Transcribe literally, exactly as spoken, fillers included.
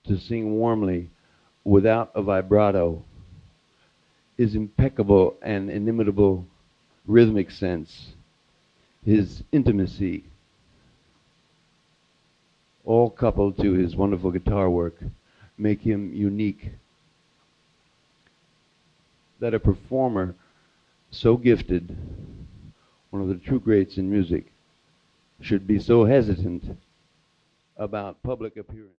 to sing warmly without a vibrato, his impeccable and inimitable rhythmic sense, his intimacy, all coupled to his wonderful guitar work, make him unique. That a performer so gifted, one of the true greats in music, should be so hesitant about public appearance.